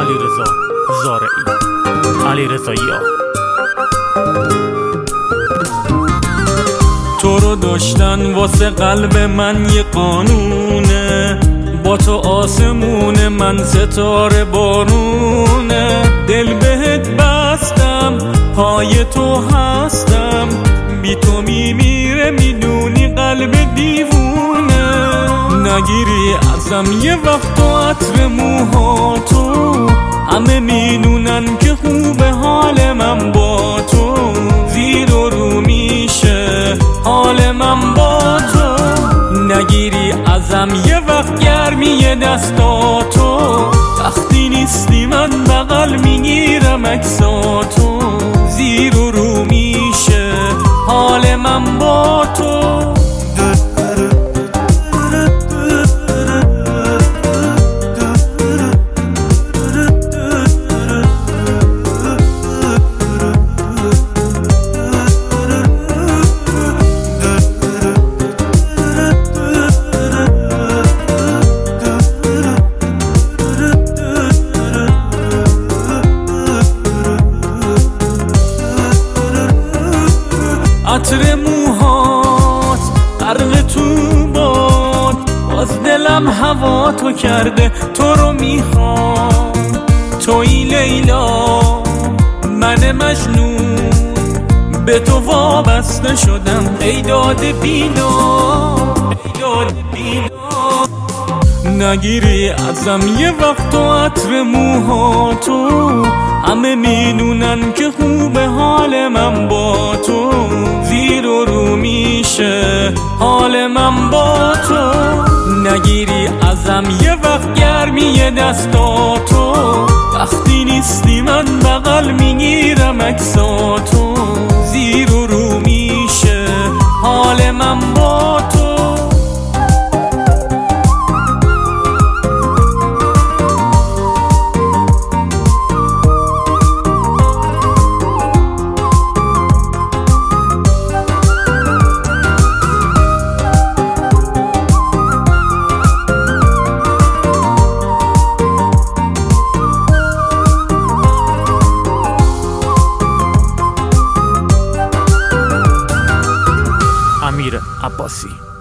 علیرضا زارعی. علیرضا یا تو رو داشتن واسه قلب من یه قانونه، با تو آسمونه من ستاره بارونه. دل بهت بستم پای تو هستم، بی تو میمیره میدونی قلب دیوونه. نگیری ازم یه وقت و عطر موهاتو، همه میدونن که خوبه حال من با تو. زیر و رو میشه حال من با تو. نگیری ازم یه وقت گرمی دستاتو، وقتی نیستی من بغل میگیرم عکساتو. زیر و رو میشه حال من با تو. عطر موهات غرق تو باد، باز دلم هوا تو کرده. تو رو میخوام توی لیلا، من مجنون به تو وابسته شدم. ای داد بینا، ای داد بینا. نگیری ازم یه وقت و عطر موهاتو، همه میدونن که خوبه حال من با تو. زیر و رو میشه حال من با تو. نگیری ازم یه وقت گرمی دستاتو، وقتی نیستی من بغل میگیرم عکساتو. زیر و رو میشه حال من با تو. امیر عباسی.